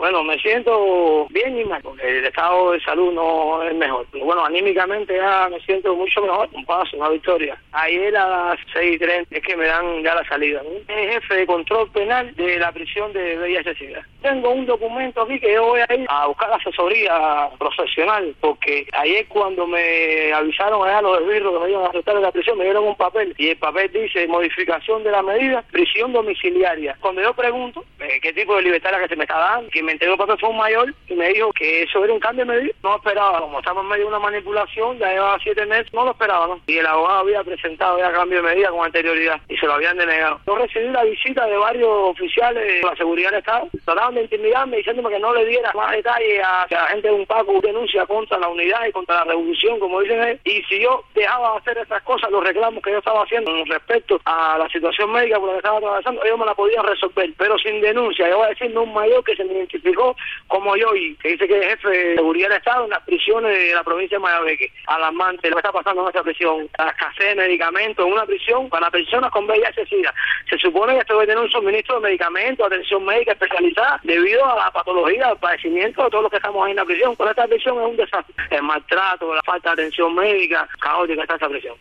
Bueno, me siento bien y mal, porque el estado de salud no es mejor. Pero bueno, anímicamente ya me siento mucho mejor, un paso, una victoria. Ayer a las 6:30 es que me dan ya la salida, ¿no? Es jefe de control penal de la prisión de VIH-Sida. Tengo un documento aquí que yo voy a ir a buscar asesoría profesional, porque ayer cuando me avisaron allá los esbirros que me iban a arrestar en la prisión, me dieron un papel, y el papel dice modificación de la medida, prisión domiciliaria. Cuando yo pregunto qué tipo de libertad era que se me está dando, quien me entregó el papel fue un mayor y me dijo que eso era un cambio de medida. No esperaba, como estamos en medio de una manipulación, ya llevaba 7 meses, no lo esperaba, ¿no? Y el abogado había presentado ya cambio de medida con anterioridad y se lo habían denegado. Yo recibí la visita de varios oficiales de la seguridad del Estado, trataban de intimidarme diciéndome que no le diera más detalles a la gente de un Paco denuncia contra la unidad y contra la revolución, como dicen ellos, y si yo dejaba de hacer estas cosas, los reclamos que yo estaba haciendo con respecto a la situación médica por la que estaba atravesando, ellos me la podían resolver, pero sin denuncia. Yo voy a decirme un mayor que se me identificó como yo y que dice que es jefe de seguridad del Estado en las prisiones de la provincia de Mayabeque. Alarmante lo que está pasando en esta prisión, la escasez de medicamentos en una prisión para personas con VIH-Sida. Se supone que esto debe tener un suministro de medicamentos, atención médica especializada, debido a la patología, al padecimiento de todos los que estamos ahí en la prisión. Pero esta prisión es un desastre. El maltrato, la falta de atención médica, caótica está esta prisión.